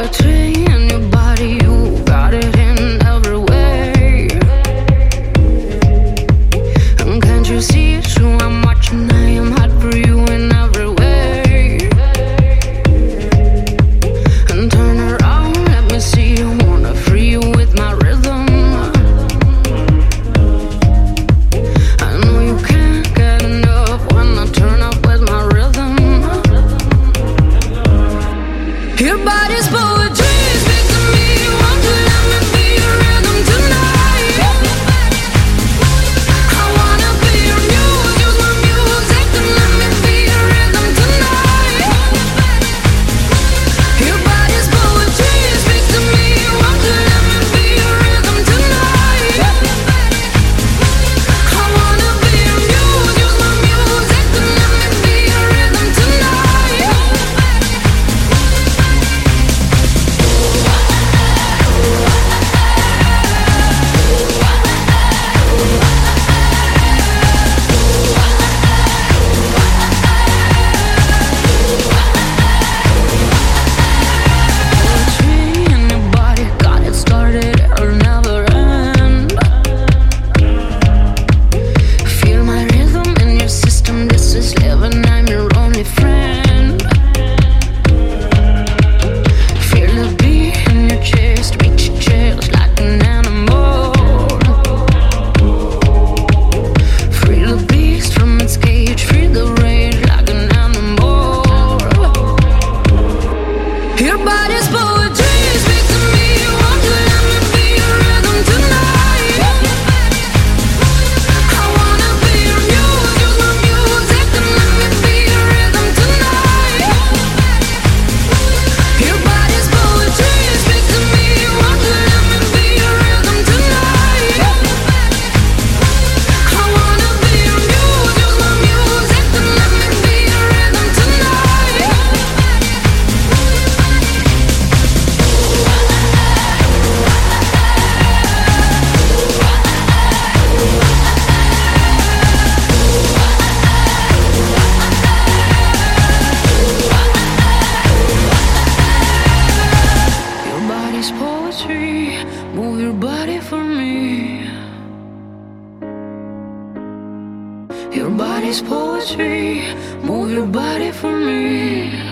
poetry in your body, you got it in every way. And can't you see it's true? I'm watching, I am hot for you in every way. And turn around, let me see you. Wanna free you with my rhythm. I know you can't get enough when I turn up with my rhythm. Your body's poetry, speak to me. Won't you let me be your rhythm tonight? I wanna be your muse, use my music to let me be your rhythm tonight. Your body's poetry, speak to me. Won't you let me be your rhythm tonight? I wanna be your muse, use my music to let me be your rhythm tonight. Poetry in your body, got it started, it'll never end. Feel my rhythm in your system, this is living, I'm your only friend. Feel the beat in your chest, reach your chest like an animal. Free the beast from its cage, free the rage like an animal. Your body's poetry, speak to me. Won't you let me be your rhythm tonight? I wanna be your muse, use my music to let me be your rhythm tonight. Your body's poetry, speak to me. Won't you let me be your rhythm tonight? I wanna be your muse, use my music to let me be your rhythm tonight. Your body's poetry, move your body for me. Your body's poetry, move your body for me.